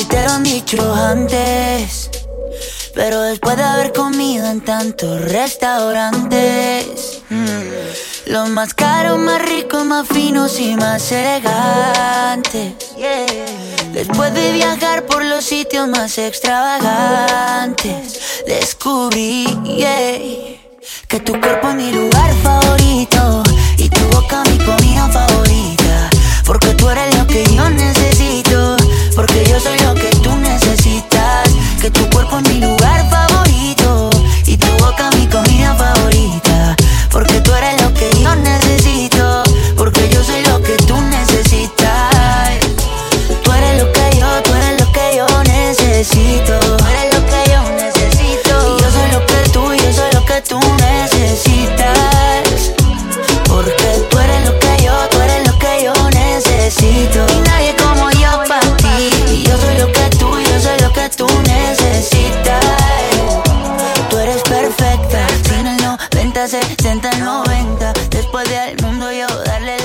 te lo han dicho antes, pero después de haber comido en tantos restaurantes, los más caros, más ricos, más finos y más elegantes, después de viajar por los sitios más extravagantes, descubrí, que tu cuerpo es mi lugar favorito y tu boca mi comida favorita, porque tú eres lo que yo necesito, porque yo soy lo que tú necesitas. Que tu cuerpo es mi lugar favorito y tu boca mi comida favorita, porque tú eres lo que yo necesito, porque yo soy lo que tú necesitas. Tú eres lo que yo, tú eres lo que yo necesito. Tú eres lo que yo necesito. Y yo soy lo que tú, yo soy lo que tú necesitas, porque tú eres lo que yo, tú eres lo que yo necesito. Y nadie como yo para ti. Y yo soy lo que tú, yo soy lo que tú necesitas. Tú eres perfecta, sin el 90, 60, 90. Después del mundo yo darle